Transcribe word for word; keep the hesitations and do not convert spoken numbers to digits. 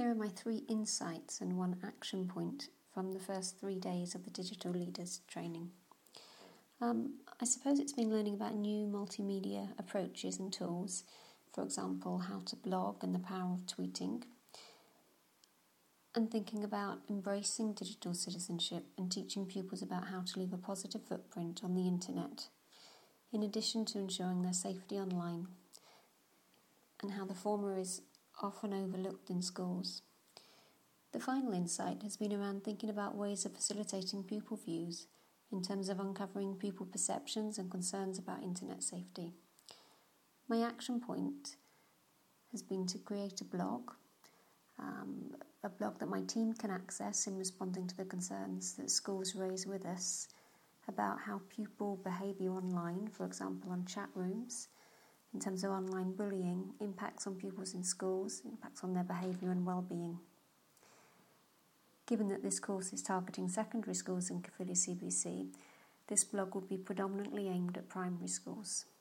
Here are my three insights and one action point from the first three days of the Digital Leaders training. Um, I suppose it's been learning about new multimedia approaches and tools, for example, how to blog and the power of tweeting, and thinking about embracing digital citizenship and teaching pupils about how to leave a positive footprint on the internet, in addition to ensuring their safety online, and how the former is often overlooked in schools. The final insight has been around thinking about ways of facilitating pupil views in terms of uncovering pupil perceptions and concerns about internet safety. My action point has been to create a blog, um, a blog that my team can access in responding to the concerns that schools raise with us about how pupil behaviour online, for example on chat rooms, in terms of online bullying, impacts on pupils in schools, impacts on their behaviour and well-being. Given that this course is targeting secondary schools in Caerphilly C B C, this blog will be predominantly aimed at primary schools.